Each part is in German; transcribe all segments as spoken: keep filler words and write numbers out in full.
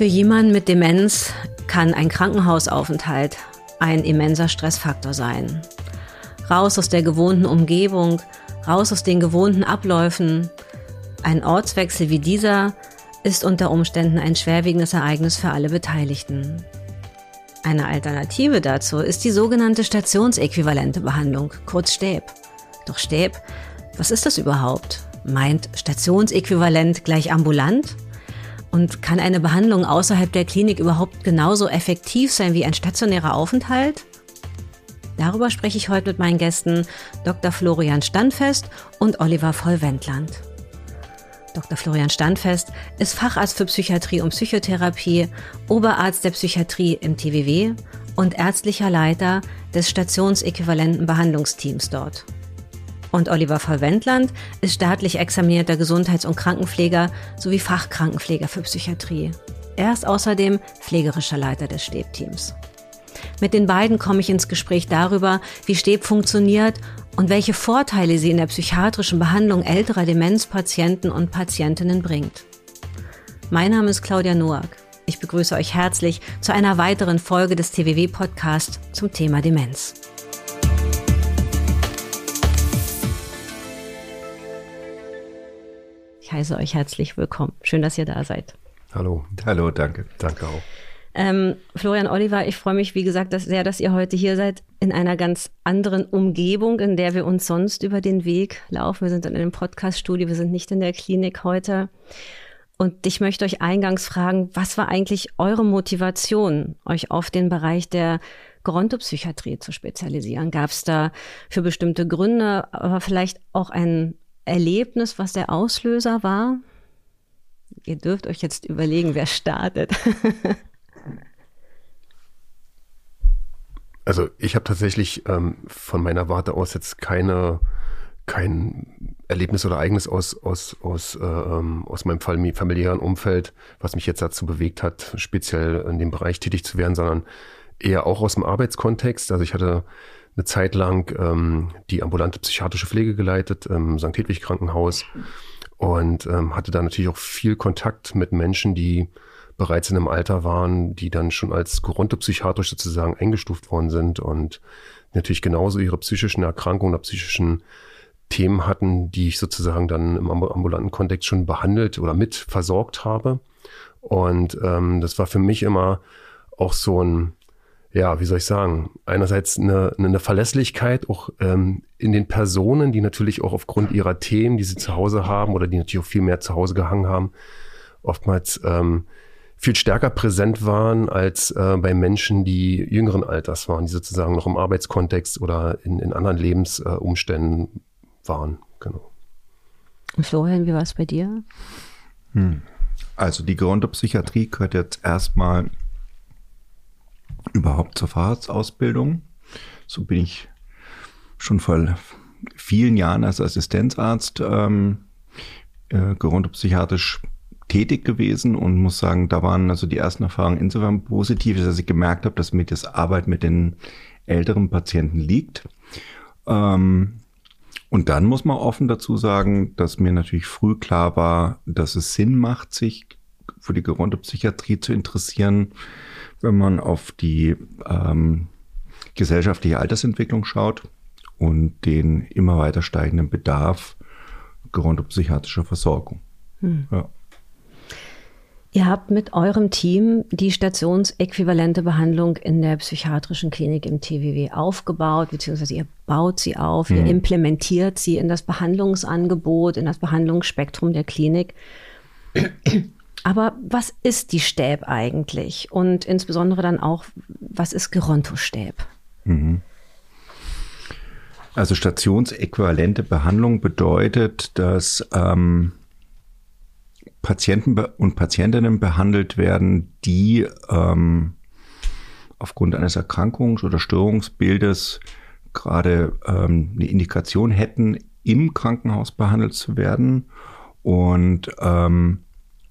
Für jemanden mit Demenz kann ein Krankenhausaufenthalt ein immenser Stressfaktor sein. Raus aus der gewohnten Umgebung, raus aus den gewohnten Abläufen. Ein Ortswechsel wie dieser ist unter Umständen ein schwerwiegendes Ereignis für alle Beteiligten. Eine Alternative dazu ist die sogenannte stationsäquivalente Behandlung, kurz STÄB. Doch STÄB, was ist das überhaupt? Meint stationsäquivalent gleich ambulant? Und kann eine Behandlung außerhalb der Klinik überhaupt genauso effektiv sein wie ein stationärer Aufenthalt? Darüber spreche ich heute mit meinen Gästen Doktor Florian Standfest und Oliver Vollwendland. Doktor Florian Standfest ist Facharzt für Psychiatrie und Psychotherapie, Oberarzt der Psychiatrie im T W W und ärztlicher Leiter des stationsäquivalenten Behandlungsteams dort. Und Oliver Vollwendland ist staatlich examinierter Gesundheits- und Krankenpfleger sowie Fachkrankenpfleger für Psychiatrie. Er ist außerdem pflegerischer Leiter des STÄB-Teams. Mit den beiden komme ich ins Gespräch darüber, wie STÄB funktioniert und welche Vorteile sie in der psychiatrischen Behandlung älterer Demenzpatienten und Patientinnen bringt. Mein Name ist Claudia Noack. Ich begrüße euch herzlich zu einer weiteren Folge des T W W-Podcasts zum Thema Demenz. Ich heiße euch herzlich willkommen. Schön, dass ihr da seid. Hallo. Hallo, danke. Danke auch. Ähm, Florian, Oliver, ich freue mich, wie gesagt, dass, sehr, dass ihr heute hier seid, in einer ganz anderen Umgebung, in der wir uns sonst über den Weg laufen. Wir sind in einem Podcast-Studio, wir sind nicht in der Klinik heute. Und ich möchte euch eingangs fragen, was war eigentlich eure Motivation, euch auf den Bereich der Gerontopsychiatrie zu spezialisieren? Gab es da für bestimmte Gründe, aber vielleicht auch ein Erlebnis, was der Auslöser war? Ihr dürft euch jetzt überlegen, wer startet. Also ich habe tatsächlich ähm, von meiner Warte aus jetzt keine, kein Erlebnis oder Ereignis aus, aus, aus, äh, aus meinem familiären Umfeld, was mich jetzt dazu bewegt hat, speziell in dem Bereich tätig zu werden, sondern eher auch aus dem Arbeitskontext. Also ich hatte eine Zeit lang ähm, die ambulante psychiatrische Pflege geleitet im Sankt Hedwig Krankenhaus und ähm, hatte da natürlich auch viel Kontakt mit Menschen, die bereits in einem Alter waren, die dann schon als gerontopsychiatrisch sozusagen eingestuft worden sind und natürlich genauso ihre psychischen Erkrankungen oder psychischen Themen hatten, die ich sozusagen dann im ambulanten Kontext schon behandelt oder mit versorgt habe. Und ähm, das war für mich immer auch so ein, ja, wie soll ich sagen, einerseits eine, eine Verlässlichkeit auch ähm, in den Personen, die natürlich auch aufgrund ihrer Themen, die sie zu Hause haben oder die natürlich auch viel mehr zu Hause gehangen haben, oftmals ähm, viel stärker präsent waren als äh, bei Menschen, die jüngeren Alters waren, die sozusagen noch im Arbeitskontext oder in, in anderen Lebensumständen äh, waren. Genau. Und Florian, wie war es bei dir? Hm. Also die Gerontopsychiatrie gehört jetzt erstmal überhaupt zur Facharztausbildung. So bin ich schon vor vielen Jahren als Assistenzarzt ähm, äh, gerontopsychiatrisch tätig gewesen und muss sagen, da waren also die ersten Erfahrungen insofern positiv, dass ich gemerkt habe, dass mir das Arbeit mit den älteren Patienten liegt. Ähm, und dann muss man offen dazu sagen, dass mir natürlich früh klar war, dass es Sinn macht, sich für die Gerontopsychiatrie zu interessieren, wenn man auf die ähm, gesellschaftliche Altersentwicklung schaut und den immer weiter steigenden Bedarf gerontopsychiatrischer Versorgung. Hm. Ja. Ihr habt mit eurem Team die stationsäquivalente Behandlung in der psychiatrischen Klinik im T W W aufgebaut, beziehungsweise ihr baut sie auf, mhm. ihr implementiert sie in das Behandlungsangebot, in das Behandlungsspektrum der Klinik. Aber was ist die STÄB eigentlich? Und insbesondere dann auch, was ist Geronto-STÄB? Mhm. Also stationsäquivalente Behandlung bedeutet, dass ähm, Patienten und Patientinnen behandelt werden, die ähm, aufgrund eines Erkrankungs- oder Störungsbildes gerade ähm, eine Indikation hätten, im Krankenhaus behandelt zu werden. Und ähm,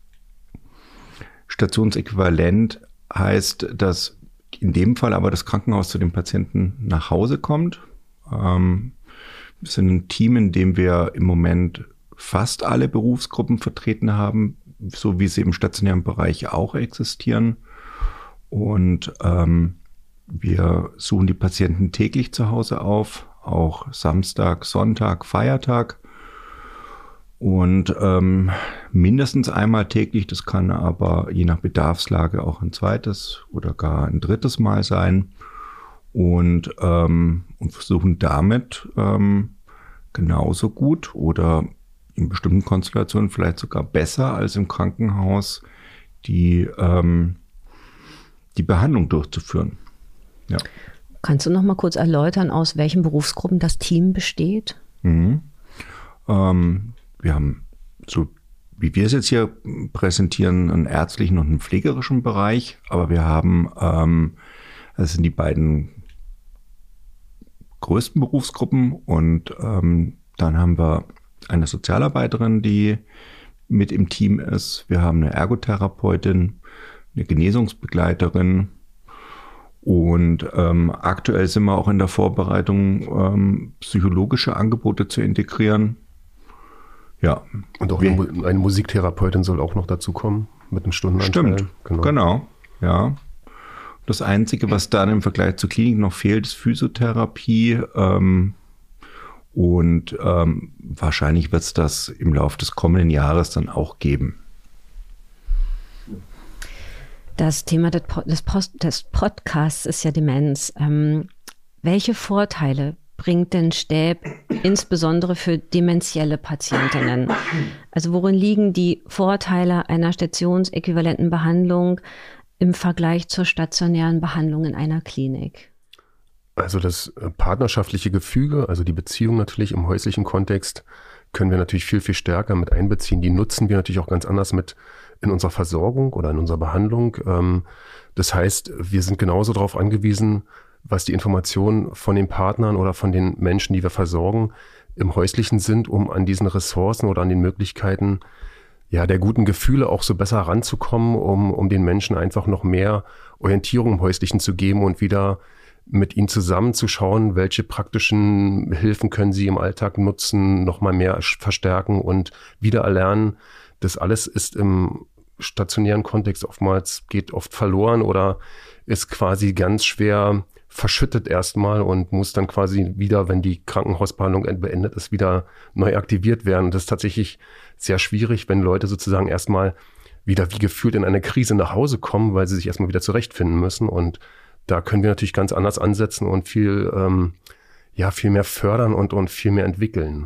stationsäquivalent heißt, dass in dem Fall aber das Krankenhaus zu dem Patienten nach Hause kommt. Ähm, wir sind ein Team, in dem wir im Moment fast alle Berufsgruppen vertreten haben, so wie sie im stationären Bereich auch existieren. Und ähm, wir suchen die Patienten täglich zu Hause auf, auch Samstag, Sonntag, Feiertag. Und ähm, mindestens einmal täglich, das kann aber je nach Bedarfslage auch ein zweites oder gar ein drittes Mal sein. Und, ähm, und versuchen damit ähm, genauso gut oder in bestimmten Konstellationen vielleicht sogar besser als im Krankenhaus die, ähm, die Behandlung durchzuführen. Ja. Kannst du noch mal kurz erläutern, aus welchen Berufsgruppen das Team besteht? Mhm. Ähm, wir haben, so wie wir es jetzt hier präsentieren, einen ärztlichen und einen pflegerischen Bereich, aber wir haben, ähm, das sind die beiden größten Berufsgruppen und ähm, dann haben wir eine Sozialarbeiterin, die mit im Team ist. Wir haben eine Ergotherapeutin, eine Genesungsbegleiterin und ähm, aktuell sind wir auch in der Vorbereitung, ähm, psychologische Angebote zu integrieren. Ja. Und auch eine, eine Musiktherapeutin soll auch noch dazu kommen mit einem Stundenanteil. Stimmt, genau. genau, ja. Das Einzige, was dann im Vergleich zur Klinik noch fehlt, ist Physiotherapie. Ähm, und ähm, wahrscheinlich wird es das im Laufe des kommenden Jahres dann auch geben. Das Thema des, des, Post, des Podcasts ist ja Demenz. Ähm, welche Vorteile bringt denn Stäb insbesondere für dementielle Patientinnen? Also worin liegen die Vorteile einer stationsäquivalenten Behandlung im Vergleich zur stationären Behandlung in einer Klinik? Also das partnerschaftliche Gefüge, also die Beziehung natürlich im häuslichen Kontext, können wir natürlich viel, viel stärker mit einbeziehen. Die nutzen wir natürlich auch ganz anders mit in unserer Versorgung oder in unserer Behandlung. Das heißt, wir sind genauso darauf angewiesen, was die Informationen von den Partnern oder von den Menschen, die wir versorgen, im Häuslichen sind, um an diesen Ressourcen oder an den Möglichkeiten ja, der guten Gefühle auch so besser ranzukommen, um, um den Menschen einfach noch mehr Orientierung im Häuslichen zu geben und wieder mit ihnen zusammenzuschauen, welche praktischen Hilfen können sie im Alltag nutzen, nochmal mehr verstärken und wieder erlernen. Das alles ist im stationären Kontext oftmals, geht oft verloren oder ist quasi ganz schwer verschüttet erstmal und muss dann quasi wieder, wenn die Krankenhausbehandlung beendet ist, wieder neu aktiviert werden. Und das ist tatsächlich sehr schwierig, wenn Leute sozusagen erstmal wieder wie gefühlt in eine Krise nach Hause kommen, weil sie sich erstmal wieder zurechtfinden müssen. Und da können wir natürlich ganz anders ansetzen und viel, ähm, ja, viel mehr fördern und, und viel mehr entwickeln.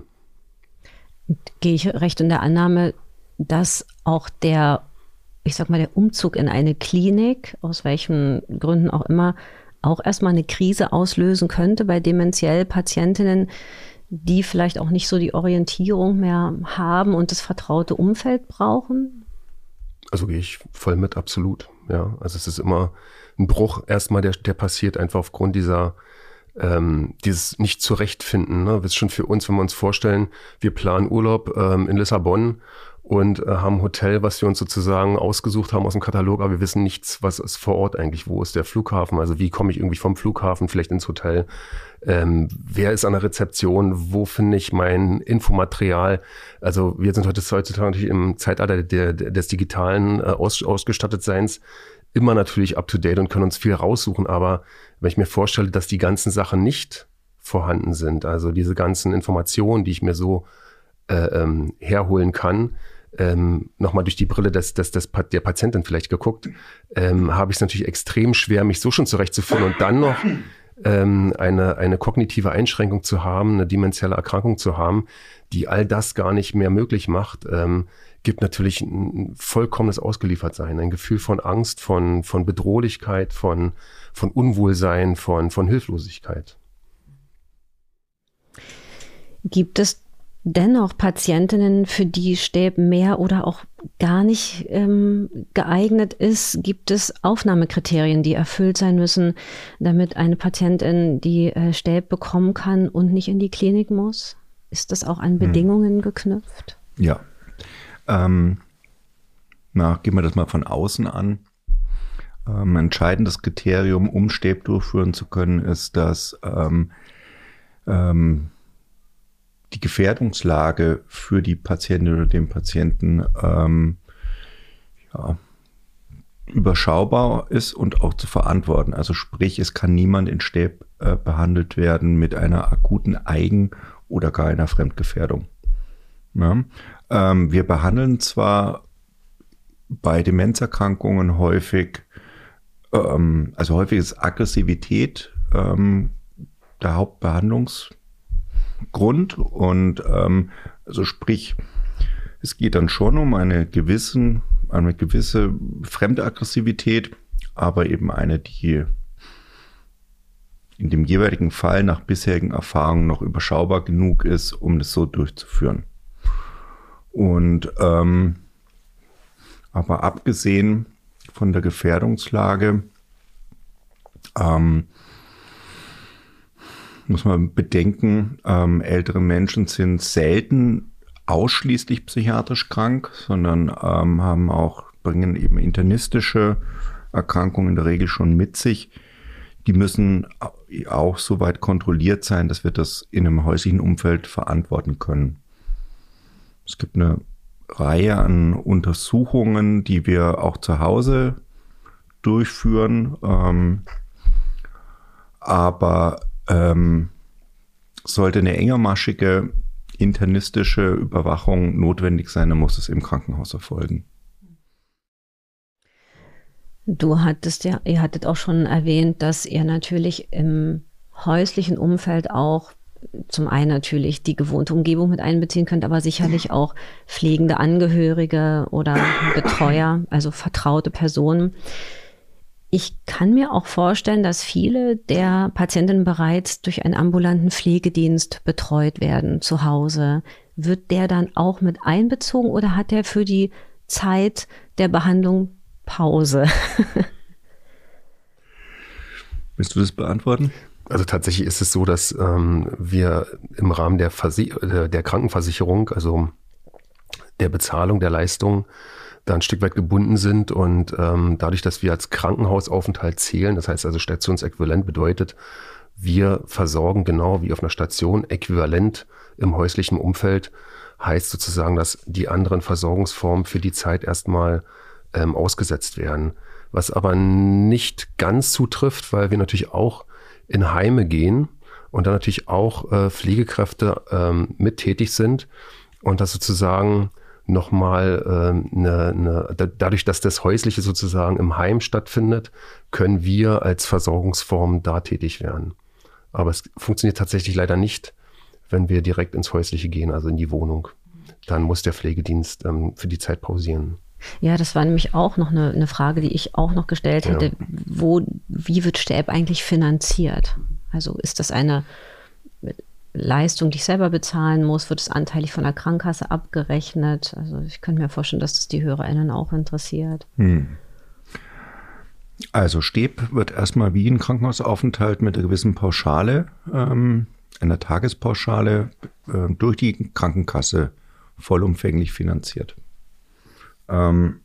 Gehe ich recht in der Annahme, dass auch der, ich sag mal, der Umzug in eine Klinik, aus welchen Gründen auch immer, auch erstmal eine Krise auslösen könnte bei dementiell Patientinnen, die vielleicht auch nicht so die Orientierung mehr haben und das vertraute Umfeld brauchen? Also gehe ich voll mit, absolut. Ja, also es ist immer ein Bruch erstmal, der, der passiert einfach aufgrund dieser, ähm, dieses Nicht-Zurechtfinden. Ne? Das ist schon für uns, wenn wir uns vorstellen, wir planen Urlaub ähm, in Lissabon und äh, haben ein Hotel, was wir uns sozusagen ausgesucht haben aus dem Katalog, aber wir wissen nichts, was ist vor Ort eigentlich, wo ist der Flughafen, also wie komme ich irgendwie vom Flughafen vielleicht ins Hotel, ähm, wer ist an der Rezeption, wo finde ich mein Infomaterial, also wir sind heute heutzutage natürlich im Zeitalter der, der, des digitalen äh, aus, Ausgestattetseins immer natürlich up to date und können uns viel raussuchen, aber wenn ich mir vorstelle, dass die ganzen Sachen nicht vorhanden sind, also diese ganzen Informationen, die ich mir so äh, ähm, herholen kann, Ähm, nochmal durch die Brille des, des, des, der Patientin vielleicht geguckt, ähm, habe ich es natürlich extrem schwer, mich so schon zurechtzuführen und dann noch ähm, eine, eine kognitive Einschränkung zu haben, eine dementielle Erkrankung zu haben, die all das gar nicht mehr möglich macht, ähm, gibt natürlich ein vollkommenes Ausgeliefertsein, ein Gefühl von Angst, von, von Bedrohlichkeit, von, von Unwohlsein, von, von Hilflosigkeit. Gibt es dennoch Patientinnen, für die Stäb mehr oder auch gar nicht ähm, geeignet ist? Gibt es Aufnahmekriterien, die erfüllt sein müssen, damit eine Patientin die äh, Stäb bekommen kann und nicht in die Klinik muss? Ist das auch an Bedingungen hm. geknüpft? Ja. Ähm, na, gehen wir das mal von außen an. Ähm, ein entscheidendes Kriterium, um Stäb durchführen zu können, ist, dass ähm, ähm, die Gefährdungslage für die Patientin oder den Patienten ähm, ja, überschaubar ist und auch zu verantworten. Also sprich, es kann niemand in Stäb äh, behandelt werden mit einer akuten Eigen- oder gar einer Fremdgefährdung. Ja. Ähm, wir behandeln zwar bei Demenzerkrankungen häufig, ähm, also häufig ist Aggressivität ähm, der Hauptbehandlungsgrund und ähm, also sprich, es geht dann schon um eine gewissen, eine gewisse Fremdaggressivität, aber eben eine, die in dem jeweiligen Fall nach bisherigen Erfahrungen noch überschaubar genug ist, um das so durchzuführen. Und ähm, aber abgesehen von der Gefährdungslage ähm, muss man bedenken, ähm, ältere Menschen sind selten ausschließlich psychiatrisch krank, sondern ähm, haben auch, bringen eben internistische Erkrankungen in der Regel schon mit sich. Die müssen auch so weit kontrolliert sein, dass wir das in einem häuslichen Umfeld verantworten können. Es gibt eine Reihe an Untersuchungen, die wir auch zu Hause durchführen, ähm, aber ähm, sollte eine engermaschige internistische Überwachung notwendig sein, dann muss es im Krankenhaus erfolgen. Du hattest ja, ihr hattet auch schon erwähnt, dass ihr natürlich im häuslichen Umfeld auch zum einen natürlich die gewohnte Umgebung mit einbeziehen könnt, aber sicherlich auch pflegende Angehörige oder Betreuer, also vertraute Personen. Ich kann mir auch vorstellen, dass viele der Patientinnen bereits durch einen ambulanten Pflegedienst betreut werden zu Hause. Wird der dann auch mit einbezogen oder hat der für die Zeit der Behandlung Pause? Willst du das beantworten? Also tatsächlich ist es so, dass ähm, wir im Rahmen der, Versi- der Krankenversicherung, also der Bezahlung der Leistung, da ein Stück weit gebunden sind und ähm, dadurch, dass wir als Krankenhausaufenthalt zählen, das heißt also stationsäquivalent bedeutet, wir versorgen genau wie auf einer Station äquivalent im häuslichen Umfeld, heißt sozusagen, dass die anderen Versorgungsformen für die Zeit erstmal ähm, ausgesetzt werden. Was aber nicht ganz zutrifft, weil wir natürlich auch in Heime gehen und dann natürlich auch äh, Pflegekräfte ähm, mit tätig sind und das sozusagen nochmal ähm, eine, eine, da, dadurch, dass das Häusliche sozusagen im Heim stattfindet, können wir als Versorgungsform da tätig werden. Aber es funktioniert tatsächlich leider nicht, wenn wir direkt ins Häusliche gehen, also in die Wohnung. Dann muss der Pflegedienst ähm, für die Zeit pausieren. Ja, das war nämlich auch noch eine, eine Frage, die ich auch noch gestellt hätte. Ja. Wo, wie wird Stäb eigentlich finanziert? Also ist das eine Leistung, die ich selber bezahlen muss? Wird es anteilig von der Krankenkasse abgerechnet? Also ich könnte mir vorstellen, dass das die HörerInnen auch interessiert. Hm. Also Stäb wird erstmal wie ein Krankenhausaufenthalt mit einer gewissen Pauschale, ähm, einer Tagespauschale äh, durch die Krankenkasse vollumfänglich finanziert. Ähm,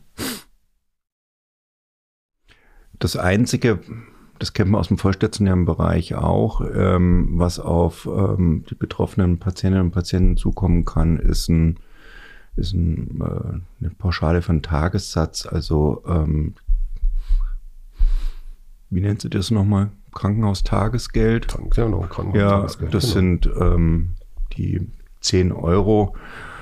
das Einzige, das kennt man aus dem vollstationären Bereich auch, ähm, was auf ähm, die betroffenen Patientinnen und Patienten zukommen kann, ist, ein, ist ein, äh, eine Pauschale von Tagessatz, also ähm, wie nennt sie das nochmal? Krankenhaustagesgeld? Genau, Krankenhaustagesgeld. Ja, das genau. sind ähm, die zehn Euro.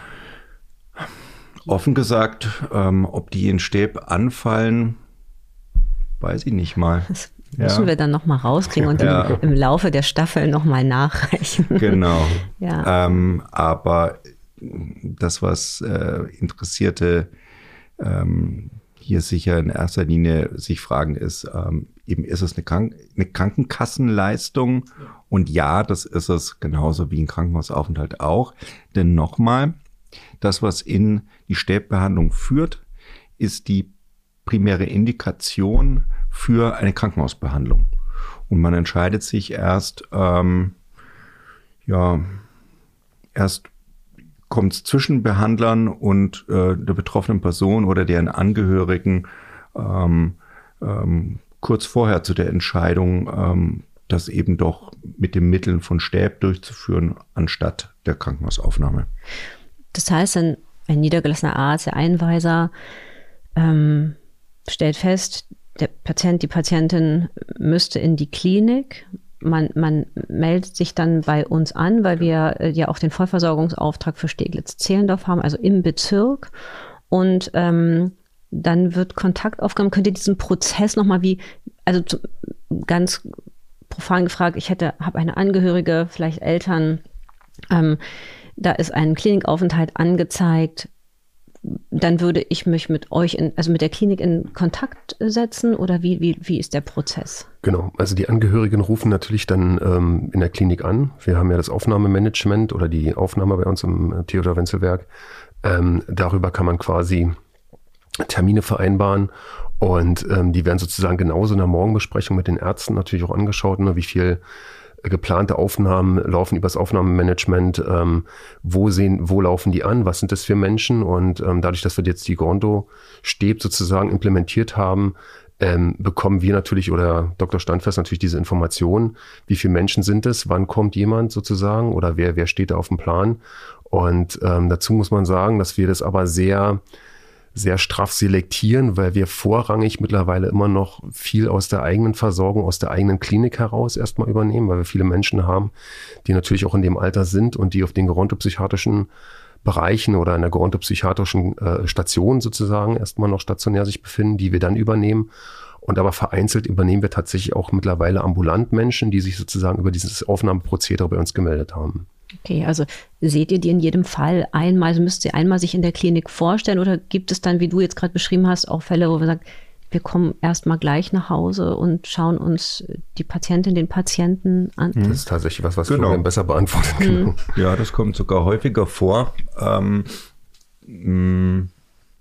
Offen gesagt, ähm, ob die in Stäb anfallen, weiß ich nicht mal. Das müssen ja. wir dann nochmal rauskriegen und ja. im, im Laufe der Staffel nochmal nachreichen. Genau. ja. ähm, aber das, was äh, Interessierte ähm, hier sicher in erster Linie sich fragen, ist, ähm, eben ist es eine, Krank- eine Krankenkassenleistung? Ja. Und ja, das ist es genauso wie ein Krankenhausaufenthalt auch. Denn nochmal, das, was in die Stäbbehandlung führt, ist die primäre Indikation für eine Krankenhausbehandlung. Und man entscheidet sich erst, ähm, ja, erst kommt es zwischen Behandlern und äh, der betroffenen Person oder deren Angehörigen ähm, ähm, kurz vorher zu der Entscheidung, ähm, das eben doch mit den Mitteln von Stäb durchzuführen, anstatt der Krankenhausaufnahme. Das heißt, ein, ein niedergelassener Arzt, der Einweiser, ähm, stellt fest, der Patient, die Patientin müsste in die Klinik. Man, man meldet sich dann bei uns an, weil wir äh, ja auch den Vollversorgungsauftrag für Steglitz-Zehlendorf haben, also im Bezirk. Und ähm, dann wird Kontakt aufgenommen. Könnt ihr diesen Prozess nochmal wie, also zu, ganz profan gefragt, ich hätte, habe eine Angehörige, vielleicht Eltern, ähm, da ist ein Klinikaufenthalt angezeigt, dann würde ich mich mit euch, in, also mit der Klinik in Kontakt setzen oder wie, wie, wie ist der Prozess? Genau, also die Angehörigen rufen natürlich dann ähm, in der Klinik an. Wir haben ja das Aufnahmemanagement oder die Aufnahme bei uns im Theodor-Wenzel-Werk. Ähm, darüber kann man quasi Termine vereinbaren und ähm, die werden sozusagen genauso in der Morgenbesprechung mit den Ärzten natürlich auch angeschaut, ne, wie viel geplante Aufnahmen laufen über das Aufnahmemanagement, ähm, wo sehen, wo laufen die an, was sind das für Menschen und ähm, dadurch, dass wir jetzt die Grondo-Stäbe sozusagen implementiert haben, ähm, bekommen wir natürlich oder Doktor Standfest natürlich diese Information, wie viele Menschen sind es, wann kommt jemand sozusagen oder wer, wer steht da auf dem Plan und ähm, dazu muss man sagen, dass wir das aber sehr sehr straff selektieren, weil wir vorrangig mittlerweile immer noch viel aus der eigenen Versorgung, aus der eigenen Klinik heraus erstmal übernehmen, weil wir viele Menschen haben, die natürlich auch in dem Alter sind und die auf den gerontopsychiatrischen Bereichen oder in der gerontopsychiatrischen äh, Station sozusagen erstmal noch stationär sich befinden, die wir dann übernehmen. Und aber vereinzelt übernehmen wir tatsächlich auch mittlerweile ambulant Menschen, die sich sozusagen über dieses Aufnahmeprozedere bei uns gemeldet haben. Okay, also seht ihr die in jedem Fall einmal, also müsst ihr einmal sich in der Klinik vorstellen oder gibt es dann, wie du jetzt gerade beschrieben hast, auch Fälle, wo wir sagen, wir kommen erstmal gleich nach Hause und schauen uns die Patientin, den Patienten an? Das ist tatsächlich was, was genau. Florian besser beantworten kann. Mhm. Ja, das kommt sogar häufiger vor. Ähm, mh,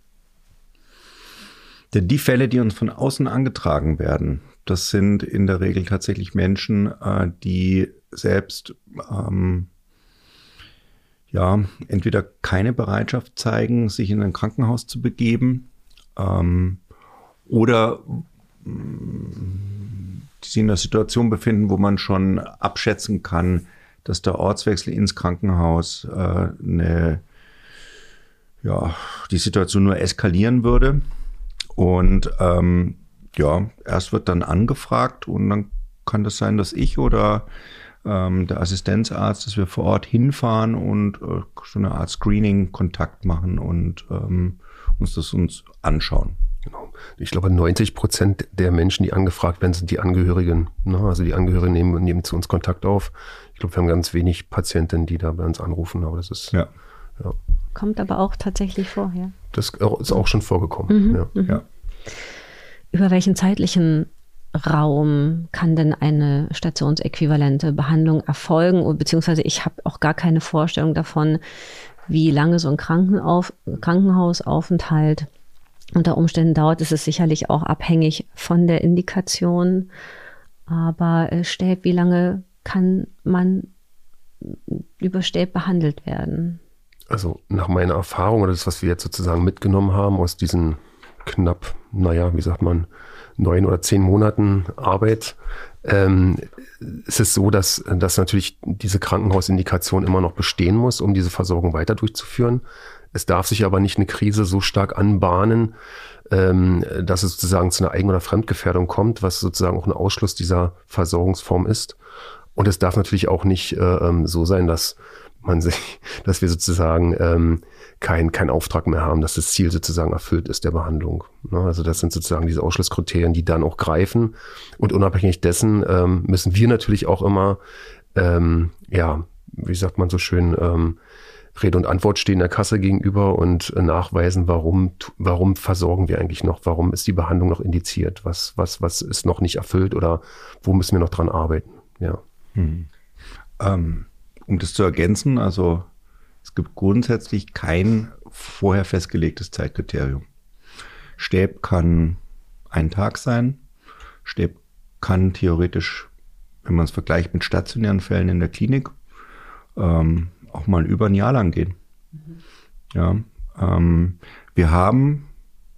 denn die Fälle, die uns von außen angetragen werden, das sind in der Regel tatsächlich Menschen, äh, die selbst ähm, ja, entweder keine Bereitschaft zeigen, sich in ein Krankenhaus zu begeben, ähm, oder mh, die sich in einer Situation befinden, wo man schon abschätzen kann, dass der Ortswechsel ins Krankenhaus äh, eine, ja, die Situation nur eskalieren würde. Und ähm, ja, erst wird dann angefragt und dann kann das sein, dass ich oder ähm, der Assistenzarzt, dass wir vor Ort hinfahren und äh, so eine Art Screening-Kontakt machen und ähm, uns das uns anschauen. Genau. Ich glaube, neunzig Prozent der Menschen, die angefragt werden, sind die Angehörigen. Ne? Also die Angehörigen nehmen, nehmen zu uns Kontakt auf. Ich glaube, wir haben ganz wenig Patienten, die da bei uns anrufen, aber das ist... Ja. Ja. Kommt aber auch tatsächlich vorher. Das ist auch schon vorgekommen. Mhm, ja. Mhm. Ja. Über welchen zeitlichen Raum kann denn eine stationsäquivalente Behandlung erfolgen? Beziehungsweise ich habe auch gar keine Vorstellung davon, wie lange so ein Krankenauf- Krankenhausaufenthalt unter Umständen dauert. Es ist sicherlich auch abhängig von der Indikation. Aber äh, Stäb, wie lange kann man über Stäb behandelt werden? Also nach meiner Erfahrung oder das, was wir jetzt sozusagen mitgenommen haben aus diesen knapp, naja, wie sagt man, neun oder zehn Monaten Arbeit, ähm, ist es so, dass, dass natürlich diese Krankenhausindikation immer noch bestehen muss, um diese Versorgung weiter durchzuführen. Es darf sich aber nicht eine Krise so stark anbahnen, ähm, dass es sozusagen zu einer Eigen- oder Fremdgefährdung kommt, was sozusagen auch ein Ausschluss dieser Versorgungsform ist. Und es darf natürlich auch nicht äh, so sein, dass man sich, dass wir sozusagen ähm, kein, kein Auftrag mehr haben, dass das Ziel sozusagen erfüllt ist der Behandlung. Ne? Also das sind sozusagen diese Ausschlusskriterien, die dann auch greifen. Und unabhängig dessen ähm, müssen wir natürlich auch immer, ähm, ja, wie sagt man so schön, ähm, Rede und Antwort stehen der Kasse gegenüber und äh, nachweisen, warum, warum versorgen wir eigentlich noch, warum ist die Behandlung noch indiziert, was, was, was ist noch nicht erfüllt oder wo müssen wir noch dran arbeiten. Ja. Hm. Ähm. Um das zu ergänzen, also es gibt grundsätzlich kein vorher festgelegtes Zeitkriterium. Stäb kann ein Tag sein. Stäb kann theoretisch, wenn man es vergleicht mit stationären Fällen in der Klinik, ähm, auch mal über ein Jahr lang gehen. Mhm. Ja, ähm, wir haben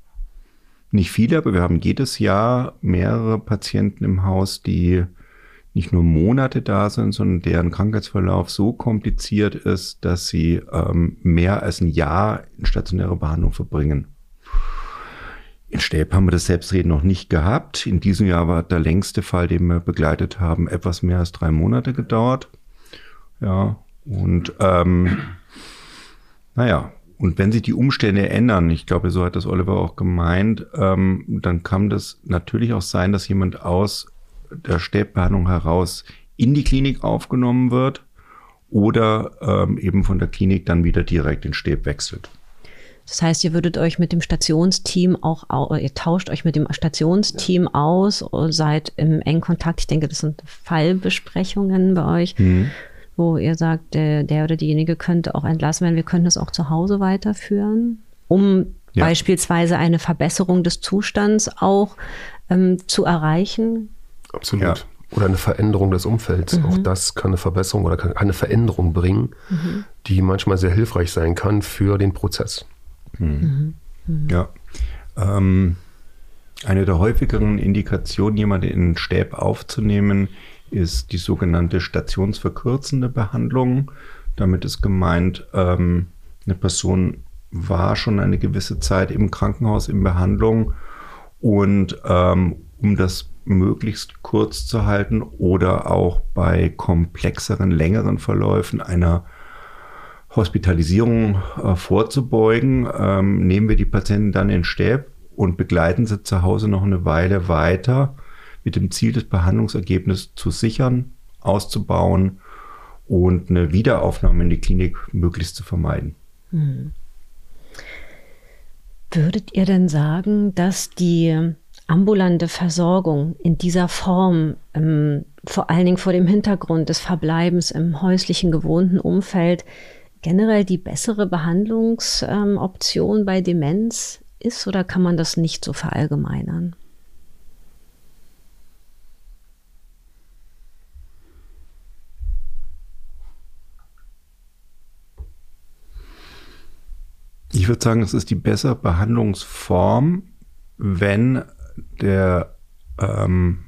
nicht viele, aber wir haben jedes Jahr mehrere Patienten im Haus, die nicht nur Monate da sind, sondern deren Krankheitsverlauf so kompliziert ist, dass sie ähm, mehr als ein Jahr in stationärer Behandlung verbringen. In Stäb haben wir das Selbstreden noch nicht gehabt. In diesem Jahr war der längste Fall, den wir begleitet haben, etwas mehr als drei Monate gedauert. Ja, und ähm, naja, und wenn sich die Umstände ändern, ich glaube, so hat das Oliver auch gemeint, ähm, dann kann das natürlich auch sein, dass jemand aus der Stäbbehandlung heraus in die Klinik aufgenommen wird oder ähm, eben von der Klinik dann wieder direkt in Stäb wechselt. Das heißt, ihr würdet euch mit dem Stationsteam auch, ihr tauscht euch mit dem Stationsteam ja. aus, seid im engen Kontakt. Ich denke, das sind Fallbesprechungen bei euch, mhm. wo ihr sagt, der, der oder diejenige könnte auch entlassen werden. Wir könnten das auch zu Hause weiterführen, um ja. beispielsweise eine Verbesserung des Zustands auch ähm, zu erreichen. Absolut. Ja. Oder eine Veränderung des Umfelds. Mhm. Auch das kann eine Verbesserung oder kann eine Veränderung bringen, mhm. die manchmal sehr hilfreich sein kann für den Prozess. Mhm. Mhm. Ja. Ähm, eine der häufigeren Indikationen, jemanden in Stäb aufzunehmen, ist die sogenannte stationsverkürzende Behandlung. Damit ist gemeint, ähm, eine Person war schon eine gewisse Zeit im Krankenhaus in Behandlung und ähm, um das möglichst kurz zu halten oder auch bei komplexeren, längeren Verläufen einer Hospitalisierung äh, vorzubeugen, ähm, nehmen wir die Patienten dann in Stäb und begleiten sie zu Hause noch eine Weile weiter mit dem Ziel, das Behandlungsergebnis zu sichern, auszubauen und eine Wiederaufnahme in die Klinik möglichst zu vermeiden. Hm. Würdet ihr denn sagen, dass die ambulante Versorgung in dieser Form, ähm, vor allen Dingen vor dem Hintergrund des Verbleibens im häuslichen gewohnten Umfeld, generell die bessere Behandlungsoption ähm, bei Demenz ist, oder kann man das nicht so verallgemeinern? Ich würde sagen, es ist die bessere Behandlungsform, wenn der ähm,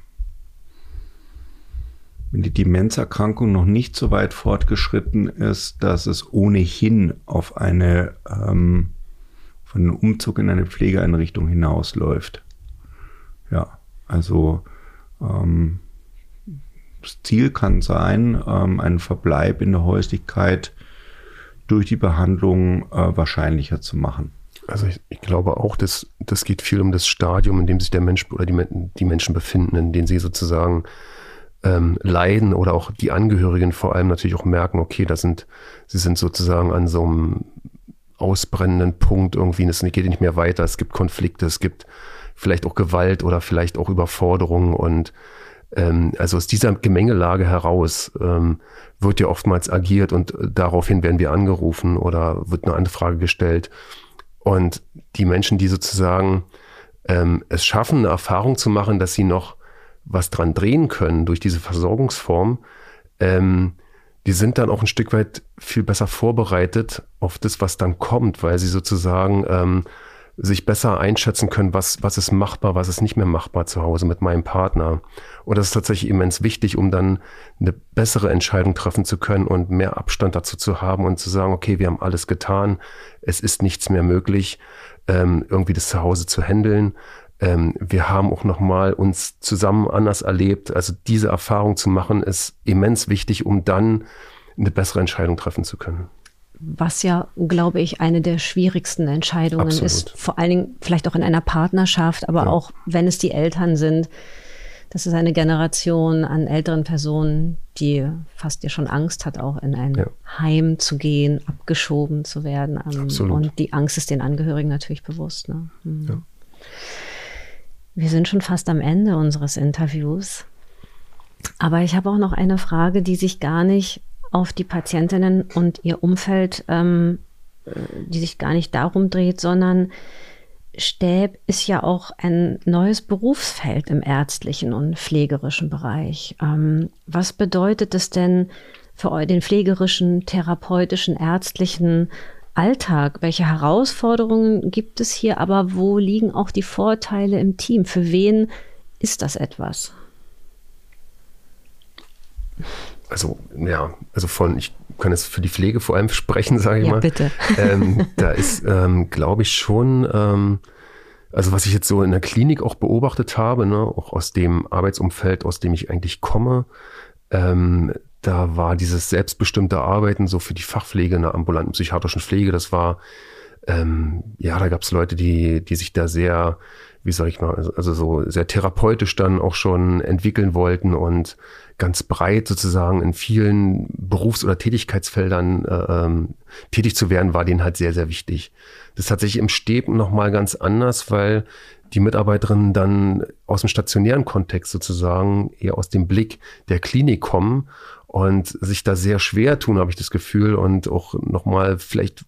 wenn die Demenzerkrankung noch nicht so weit fortgeschritten ist, dass es ohnehin auf, eine, ähm, auf einen Umzug in eine Pflegeeinrichtung hinausläuft. Ja, also ähm, das Ziel kann sein, ähm, einen Verbleib in der Häuslichkeit durch die Behandlung äh, wahrscheinlicher zu machen. Also ich, ich glaube auch, dass das geht viel um das Stadium, in dem sich der Mensch oder die, die Menschen befinden, in denen sie sozusagen ähm, leiden oder auch die Angehörigen vor allem natürlich auch merken, okay, da sind, sie sind sozusagen an so einem ausbrennenden Punkt irgendwie, es geht nicht mehr weiter, es gibt Konflikte, es gibt vielleicht auch Gewalt oder vielleicht auch Überforderungen und ähm, also aus dieser Gemengelage heraus ähm, wird ja oftmals agiert und daraufhin werden wir angerufen oder wird eine Anfrage gestellt. Und die Menschen, die sozusagen ähm, es schaffen, eine Erfahrung zu machen, dass sie noch was dran drehen können durch diese Versorgungsform, ähm, die sind dann auch ein Stück weit viel besser vorbereitet auf das, was dann kommt, weil sie sozusagen ähm, sich besser einschätzen können, was, was ist machbar, was ist nicht mehr machbar zu Hause mit meinem Partner. Und das ist tatsächlich immens wichtig, um dann eine bessere Entscheidung treffen zu können und mehr Abstand dazu zu haben und zu sagen, okay, wir haben alles getan, es ist nichts mehr möglich, ähm, irgendwie das zu Hause zu handeln. Ähm, wir haben auch nochmal uns zusammen anders erlebt. Also diese Erfahrung zu machen, ist immens wichtig, um dann eine bessere Entscheidung treffen zu können. Was ja, glaube ich, eine der schwierigsten Entscheidungen Absolut. Ist, vor allen Dingen vielleicht auch in einer Partnerschaft, aber ja. auch wenn es die Eltern sind. Das ist eine Generation an älteren Personen, die fast ja schon Angst hat, auch in ein ja. Heim zu gehen, abgeschoben zu werden. Absolut. Und die Angst ist den Angehörigen natürlich bewusst. Ne? Mhm. Ja. Wir sind schon fast am Ende unseres Interviews. Aber ich habe auch noch eine Frage, die sich gar nicht auf die Patientinnen und ihr Umfeld, ähm, die sich gar nicht darum dreht, sondern Stäb ist ja auch ein neues Berufsfeld im ärztlichen und pflegerischen Bereich. Ähm, was bedeutet es denn für den pflegerischen, therapeutischen, ärztlichen Alltag? Welche Herausforderungen gibt es hier? Aber wo liegen auch die Vorteile im Team? Für wen ist das etwas? Also, ja, also von, ich kann jetzt für die Pflege vor allem sprechen, sage ich ja, mal. Bitte. Ähm, da ist, ähm, glaube ich, schon, ähm, Also was ich jetzt so in der Klinik auch beobachtet habe, ne, auch aus dem Arbeitsumfeld, aus dem ich eigentlich komme, ähm, da war dieses selbstbestimmte Arbeiten so für die Fachpflege in der ambulanten psychiatrischen Pflege, das war, ähm, ja, da gab es Leute, die, die sich da sehr, wie soll ich mal, also so sehr therapeutisch dann auch schon entwickeln wollten und ganz breit sozusagen in vielen Berufs- oder Tätigkeitsfeldern äh, ähm, tätig zu werden, war denen halt sehr, sehr wichtig. Das ist tatsächlich im Stäben nochmal ganz anders, weil die Mitarbeiterinnen dann aus dem stationären Kontext sozusagen eher aus dem Blick der Klinik kommen und sich da sehr schwer tun, habe ich das Gefühl, und auch nochmal vielleicht,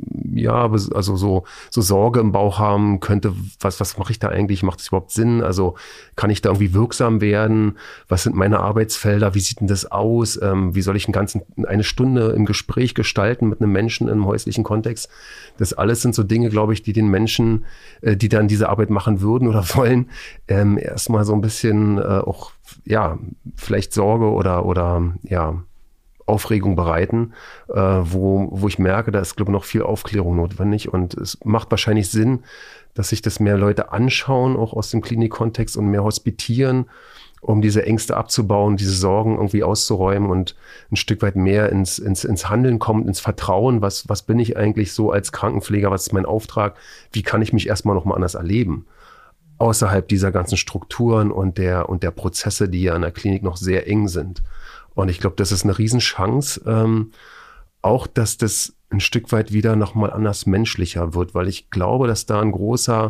ja, also so, so Sorge im Bauch haben könnte, was, was mache ich da eigentlich? Macht das überhaupt Sinn? Also kann ich da irgendwie wirksam werden? Was sind meine Arbeitsfelder? Wie sieht denn das aus? Ähm, wie soll ich einen ganzen, eine Stunde im Gespräch gestalten mit einem Menschen im häuslichen Kontext? Das alles sind so Dinge, glaube ich, die den Menschen, äh, die dann diese Arbeit machen würden oder wollen, ähm, erstmal so ein bisschen äh, auch, ja, vielleicht Sorge oder, oder, ja, Aufregung bereiten, äh, wo, wo ich merke, da ist, glaube ich, noch viel Aufklärung notwendig, und es macht wahrscheinlich Sinn, dass sich das mehr Leute anschauen, auch aus dem Klinikkontext, und mehr hospitieren, um diese Ängste abzubauen, diese Sorgen irgendwie auszuräumen und ein Stück weit mehr ins, ins, ins Handeln kommen, ins Vertrauen. Was, was bin ich eigentlich so als Krankenpfleger? Was ist mein Auftrag? Wie kann ich mich erstmal nochmal anders erleben? Außerhalb dieser ganzen Strukturen und der, und der Prozesse, die ja in der Klinik noch sehr eng sind. Und ich glaube, das ist eine Riesenchance, ähm, auch, dass das ein Stück weit wieder nochmal anders menschlicher wird, weil ich glaube, dass da ein großer,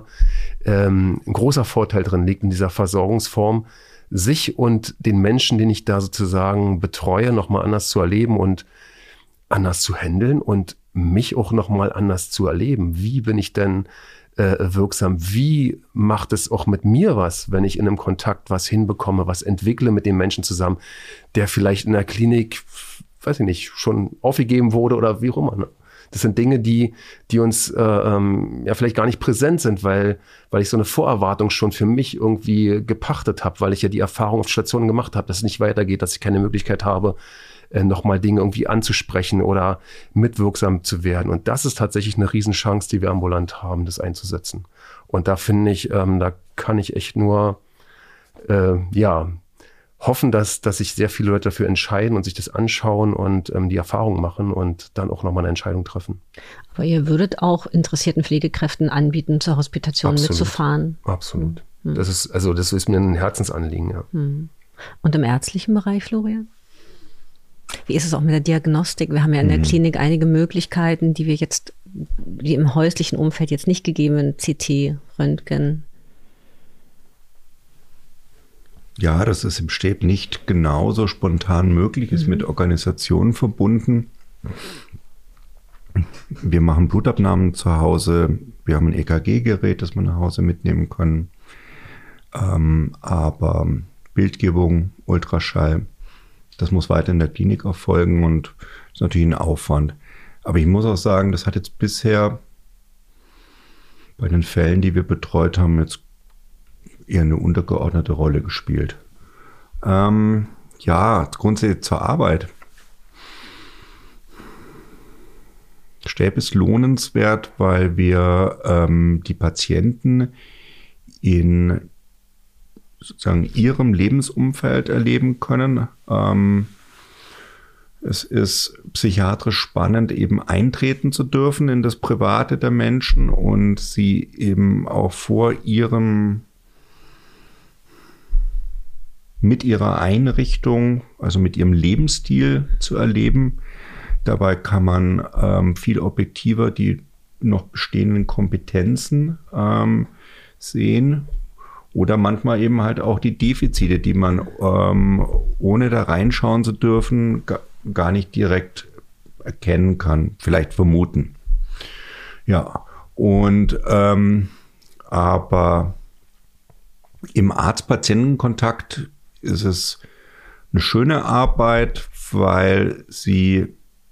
ähm, ein großer Vorteil drin liegt in dieser Versorgungsform, sich und den Menschen, den ich da sozusagen betreue, nochmal anders zu erleben und anders zu handeln und mich auch nochmal anders zu erleben. Wie bin ich denn äh, wirksam? Wie macht es auch mit mir was, wenn ich in einem Kontakt was hinbekomme, was entwickle mit dem Menschen zusammen, der vielleicht in der Klinik, weiß ich nicht, schon aufgegeben wurde oder wie auch immer. Ne? Das sind Dinge, die, die uns äh, ähm, ja vielleicht gar nicht präsent sind, weil, weil ich so eine Vorerwartung schon für mich irgendwie gepachtet habe, weil ich ja die Erfahrung auf Stationen gemacht habe, dass es nicht weitergeht, dass ich keine Möglichkeit habe, äh, nochmal Dinge irgendwie anzusprechen oder mitwirksam zu werden. Und das ist tatsächlich eine Riesenchance, die wir ambulant haben, das einzusetzen. Und da finde ich, ähm, da kann ich echt nur, äh, ja, hoffen, dass, dass sich sehr viele Leute dafür entscheiden und sich das anschauen und ähm, die Erfahrung machen und dann auch nochmal eine Entscheidung treffen. Aber ihr würdet auch interessierten Pflegekräften anbieten, zur Hospitation Absolut. mitzufahren? Absolut. Hm. Das ist, also das ist mir ein Herzensanliegen, ja. Hm. Und im ärztlichen Bereich, Florian? Wie ist es auch mit der Diagnostik? Wir haben ja in der hm. Klinik einige Möglichkeiten, die wir jetzt, die im häuslichen Umfeld jetzt nicht gegeben sind, C T, Röntgen. Ja, das ist im Stäb nicht genauso spontan möglich, ist mhm. mit Organisationen verbunden. Wir machen Blutabnahmen zu Hause, wir haben ein E K G-Gerät, das wir nach Hause mitnehmen können. Ähm, aber Bildgebung, Ultraschall, das muss weiter in der Klinik erfolgen und ist natürlich ein Aufwand. Aber ich muss auch sagen, das hat jetzt bisher bei den Fällen, die wir betreut haben, jetzt eher eine untergeordnete Rolle gespielt. Ähm, ja, grundsätzlich zur Arbeit. Stäb ist lohnenswert, weil wir ähm, die Patienten in sozusagen ihrem Lebensumfeld erleben können. Ähm, es ist psychiatrisch spannend, eben eintreten zu dürfen in das Private der Menschen und sie eben auch vor ihrem mit ihrer Einrichtung, also mit ihrem Lebensstil zu erleben. Dabei kann man ähm, viel objektiver die noch bestehenden Kompetenzen ähm, sehen oder manchmal eben halt auch die Defizite, die man ähm, ohne da reinschauen zu dürfen ga, gar nicht direkt erkennen kann, vielleicht vermuten. Ja, und ähm, aber im Arzt-Patienten-Kontakt ist es eine schöne Arbeit, weil sie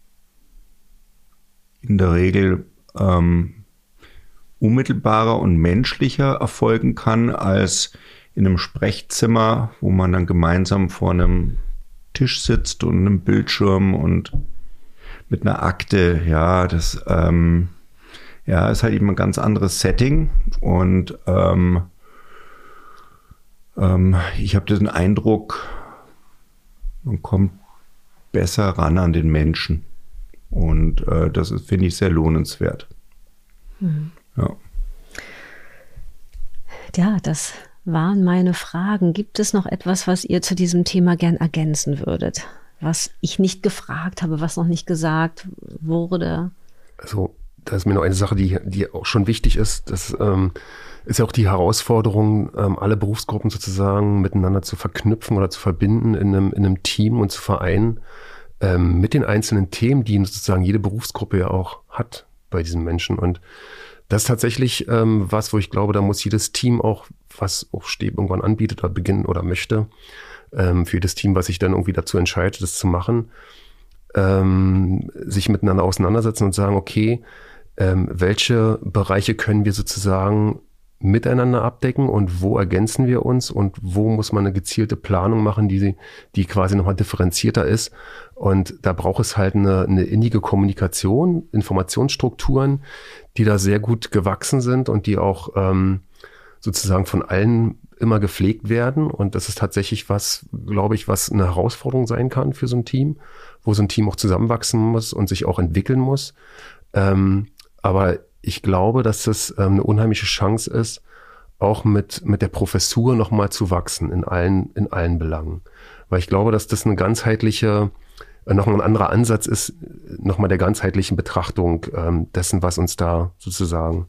in der Regel ähm, unmittelbarer und menschlicher erfolgen kann als in einem Sprechzimmer, wo man dann gemeinsam vor einem Tisch sitzt und einem Bildschirm und mit einer Akte. Ja, das ähm, Ja, ist halt eben ein ganz anderes Setting und ähm, ähm, ich habe den Eindruck, man kommt besser ran an den Menschen und äh, das ist, finde ich, sehr lohnenswert. Mhm. Ja. Ja, das waren meine Fragen. Gibt es noch etwas, was ihr zu diesem Thema gern ergänzen würdet? Was ich nicht gefragt habe, was noch nicht gesagt wurde? Also, da ist mir noch eine Sache, die, die auch schon wichtig ist. Das ähm, ist ja auch die Herausforderung, ähm, alle Berufsgruppen sozusagen miteinander zu verknüpfen oder zu verbinden in einem, in einem Team und zu vereinen ähm, mit den einzelnen Themen, die sozusagen jede Berufsgruppe ja auch hat bei diesen Menschen. Und das ist tatsächlich ähm, was, wo ich glaube, da muss jedes Team auch, was auch Steb irgendwann anbietet oder beginnen oder möchte, ähm, für jedes Team, was sich dann irgendwie dazu entscheidet, das zu machen, ähm, sich miteinander auseinandersetzen und sagen, okay, ähm, welche Bereiche können wir sozusagen miteinander abdecken und wo ergänzen wir uns und wo muss man eine gezielte Planung machen, die, die quasi nochmal differenzierter ist. Und da braucht es halt eine, eine innige Kommunikation, Informationsstrukturen, die da sehr gut gewachsen sind und die auch ähm, sozusagen von allen immer gepflegt werden. Und das ist tatsächlich was, glaube ich, was eine Herausforderung sein kann für so ein Team, wo so ein Team auch zusammenwachsen muss und sich auch entwickeln muss. Ähm, aber ich glaube, dass das ähm, eine unheimliche Chance ist, auch mit, mit der Professur nochmal zu wachsen in allen, in allen Belangen. Weil ich glaube, dass das eine ganzheitliche, äh, nochmal ein anderer Ansatz ist, nochmal der ganzheitlichen Betrachtung ähm, dessen, was uns da sozusagen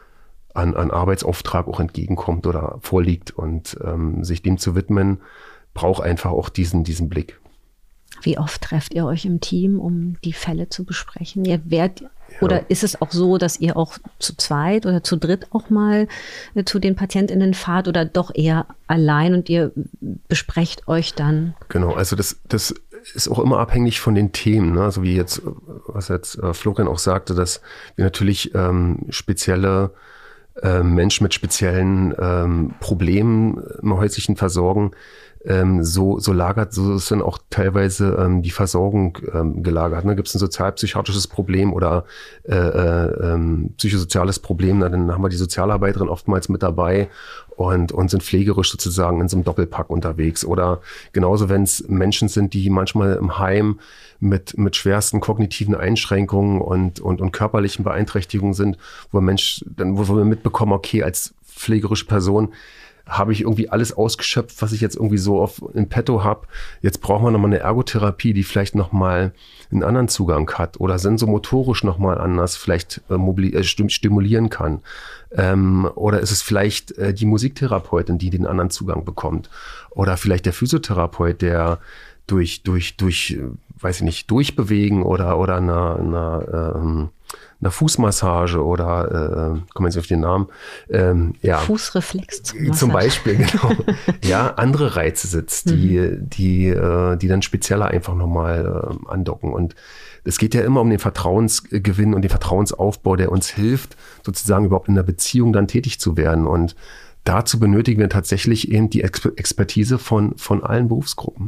an, an Arbeitsauftrag auch entgegenkommt oder vorliegt. Und ähm, sich dem zu widmen, braucht einfach auch diesen, diesen Blick. Wie oft trefft ihr euch im Team, um die Fälle zu besprechen? Ihr werdet, ja. Oder ist es auch so, dass ihr auch zu zweit oder zu dritt auch mal äh, zu den PatientInnen fahrt oder doch eher allein und ihr besprecht euch dann? Genau, also das, das ist auch immer abhängig von den Themen, ne? Also wie jetzt, was jetzt äh, Florian auch sagte, dass wir natürlich ähm, spezielle äh, Menschen mit speziellen ähm, Problemen im häuslichen Versorgen Ähm, so, so lagert, so ist dann auch teilweise ähm, die Versorgung ähm, gelagert. Ne? Gibt es ein sozialpsychiatrisches Problem oder äh, äh, ähm, psychosoziales Problem, na, dann haben wir die Sozialarbeiterin oftmals mit dabei und, und sind pflegerisch sozusagen in so einem Doppelpack unterwegs. Oder genauso, wenn es Menschen sind, die manchmal im Heim mit, mit schwersten kognitiven Einschränkungen und, und, und körperlichen Beeinträchtigungen sind, wo ein Mensch, dann, wo wir mitbekommen, okay, als pflegerische Person habe ich irgendwie alles ausgeschöpft, was ich jetzt irgendwie so auf in petto habe. Jetzt brauchen wir nochmal eine Ergotherapie, die vielleicht nochmal einen anderen Zugang hat oder sensomotorisch nochmal anders vielleicht äh, mobili- äh, stimulieren kann. Ähm, oder ist es vielleicht äh, die Musiktherapeutin, die den anderen Zugang bekommt? Oder vielleicht der Physiotherapeut, der durch, durch, durch, weiß ich nicht, durchbewegen oder, oder einer, einer, ähm, einer Fußmassage oder, äh, kommen jetzt auf den Namen, ähm, ja. Fußreflex zum, zum Beispiel, genau. Ja, andere Reize sitzt, die, mhm. die, äh, die dann spezieller einfach nochmal äh, andocken. Und es geht ja immer um den Vertrauensgewinn und den Vertrauensaufbau, der uns hilft, sozusagen überhaupt in der Beziehung dann tätig zu werden. Und dazu benötigen wir tatsächlich eben die Exper- Expertise von, von allen Berufsgruppen.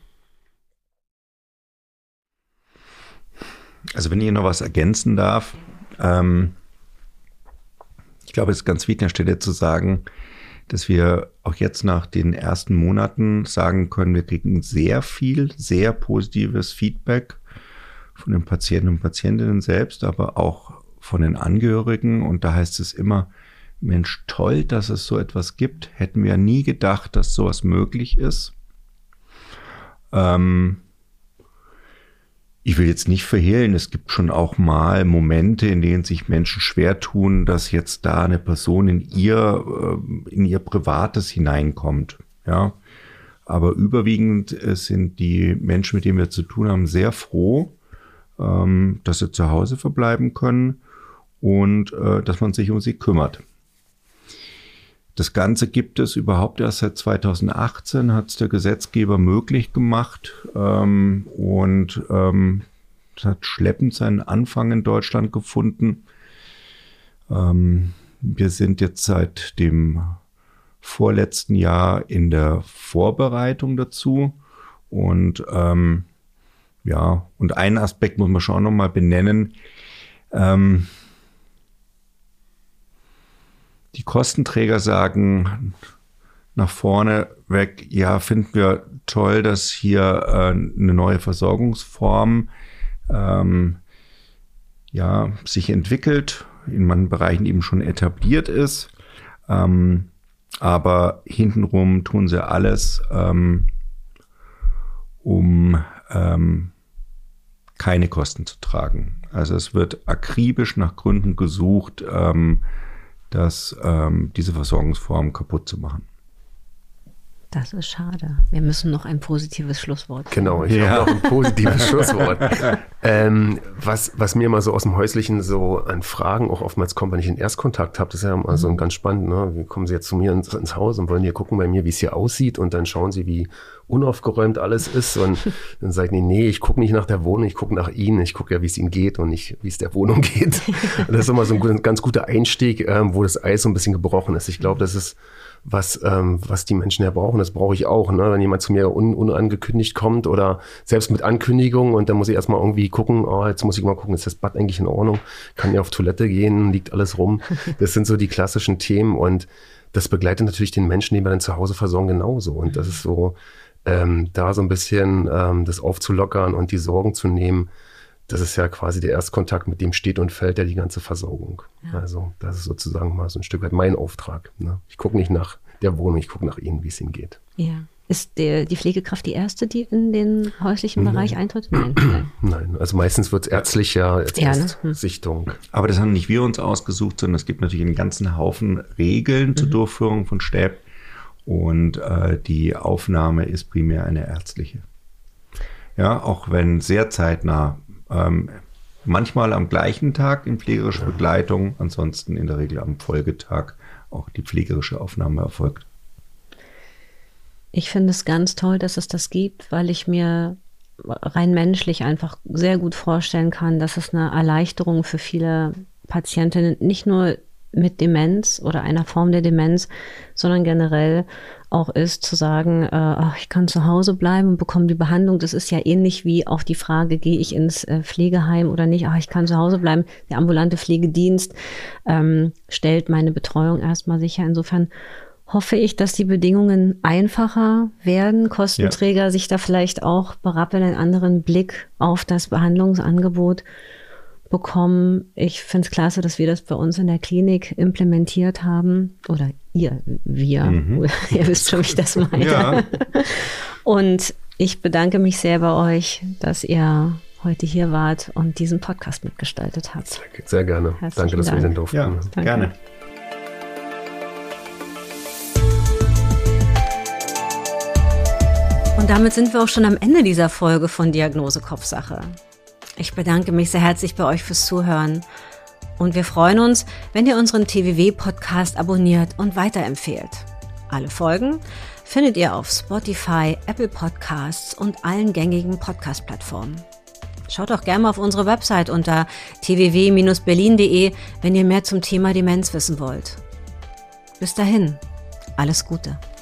Also wenn ich noch was ergänzen darf, ähm, ich glaube, es ist ganz wichtig an der Stelle zu sagen, dass wir auch jetzt nach den ersten Monaten sagen können, wir kriegen sehr viel, sehr positives Feedback von den Patienten und Patientinnen selbst, aber auch von den Angehörigen. Und da heißt es immer, Mensch, toll, dass es so etwas gibt. Hätten wir nie gedacht, dass sowas möglich ist. Ähm, Ich will jetzt nicht verhehlen, es gibt schon auch mal Momente, in denen sich Menschen schwer tun, dass jetzt da eine Person in ihr, in ihr Privates hineinkommt. Ja, aber überwiegend sind die Menschen, mit denen wir zu tun haben, sehr froh, dass sie zu Hause verbleiben können und dass man sich um sie kümmert. Das Ganze gibt es überhaupt erst seit zweitausendachtzehn, hat es der Gesetzgeber möglich gemacht ähm, und ähm, es hat schleppend seinen Anfang in Deutschland gefunden. Ähm, wir sind jetzt seit dem vorletzten Jahr in der Vorbereitung dazu und ähm, ja, und einen Aspekt muss man schon noch mal benennen. Ähm, Die Kostenträger sagen nach vorne weg, ja, finden wir toll, dass hier äh, eine neue Versorgungsform ähm, ja, sich entwickelt, in manchen Bereichen eben schon etabliert ist. Ähm, aber hintenrum tun sie alles, ähm, um ähm, keine Kosten zu tragen. Also es wird akribisch nach Gründen gesucht, ähm, dass ähm, diese Versorgungsform kaputt zu machen. Das ist schade. Wir müssen noch ein positives Schlusswort finden. Genau, ich Ja. habe noch ein positives Schlusswort. Ähm, was, was mir mal so aus dem Häuslichen so an Fragen auch oftmals kommt, wenn ich einen Erstkontakt habe, das ist ja mal so ein ganz spannend, ne? Wie kommen Sie jetzt zu mir ins, ins Haus und wollen hier gucken bei mir, wie es hier aussieht, und dann schauen Sie, wie unaufgeräumt alles ist, und dann sagen die, nee, ich gucke nicht nach der Wohnung, ich gucke nach Ihnen, ich gucke ja, wie es Ihnen geht und nicht, wie es der Wohnung geht. Und das ist immer so ein ganz guter Einstieg, ähm, wo das Eis so ein bisschen gebrochen ist. Ich glaube, das ist was, ähm, was die Menschen ja brauchen, das brauche ich auch, ne? Wenn jemand zu mir un, unangekündigt kommt oder selbst mit Ankündigung, und dann muss ich erstmal irgendwie gucken, oh, jetzt muss ich mal gucken, ist das Bad eigentlich in Ordnung? Kann ja auf Toilette gehen, liegt alles rum? Das sind so die klassischen Themen, und das begleitet natürlich den Menschen, den wir dann zu Hause versorgen, genauso. Und das ist so, ähm, da so ein bisschen ähm, das aufzulockern und die Sorgen zu nehmen. Das ist ja quasi der Erstkontakt, mit dem steht und fällt ja die ganze Versorgung. Ja. Also das ist sozusagen mal so ein Stück weit mein Auftrag. Ne? Ich gucke nicht nach der Wohnung, ich gucke nach Ihnen, wie es Ihnen geht. Ja. Ist der, die Pflegekraft die erste, die in den häuslichen Nein. Bereich eintritt? Nein. Nein, Nein. Also meistens wird es ärztlich ja als Ja, ne? Erstsichtung. Aber das haben nicht wir uns ausgesucht, sondern es gibt natürlich einen ganzen Haufen Regeln mhm. zur Durchführung von Stäb. Und äh, die Aufnahme ist primär eine ärztliche. Ja, auch wenn sehr zeitnah, ähm, manchmal am gleichen Tag in pflegerischer ja. Begleitung, ansonsten in der Regel am Folgetag auch die pflegerische Aufnahme erfolgt. Ich finde es ganz toll, dass es das gibt, weil ich mir rein menschlich einfach sehr gut vorstellen kann, dass es eine Erleichterung für viele Patientinnen nicht nur mit Demenz oder einer Form der Demenz, sondern generell auch ist, zu sagen, äh, ach, ich kann zu Hause bleiben und bekomme die Behandlung. Das ist ja ähnlich wie auch die Frage, gehe ich ins äh, Pflegeheim oder nicht? Ach, ich kann zu Hause bleiben. Der ambulante Pflegedienst ähm, stellt meine Betreuung erstmal sicher. Insofern hoffe ich, dass die Bedingungen einfacher werden, Kostenträger ja. sich da vielleicht auch berappeln, einen anderen Blick auf das Behandlungsangebot bekommen. Ich finde es klasse, dass wir das bei uns in der Klinik implementiert haben. Oder ihr, wir. Mhm. Ihr wisst schon, wie ich das meine. Ja. Und ich bedanke mich sehr bei euch, dass ihr heute hier wart und diesen Podcast mitgestaltet habt. Sehr gerne. Herzlichen Danke, dass Dank. wir den durften. Ja, Danke. gerne. Und damit sind wir auch schon am Ende dieser Folge von Diagnose Kopfsache. Ich bedanke mich sehr herzlich bei euch fürs Zuhören. Und wir freuen uns, wenn ihr unseren T W W-Podcast abonniert und weiterempfehlt. Alle Folgen findet ihr auf Spotify, Apple Podcasts und allen gängigen Podcast-Plattformen. Schaut auch gerne mal auf unsere Website unter t w w Bindestrich berlin punkt d e, wenn ihr mehr zum Thema Demenz wissen wollt. Bis dahin, alles Gute.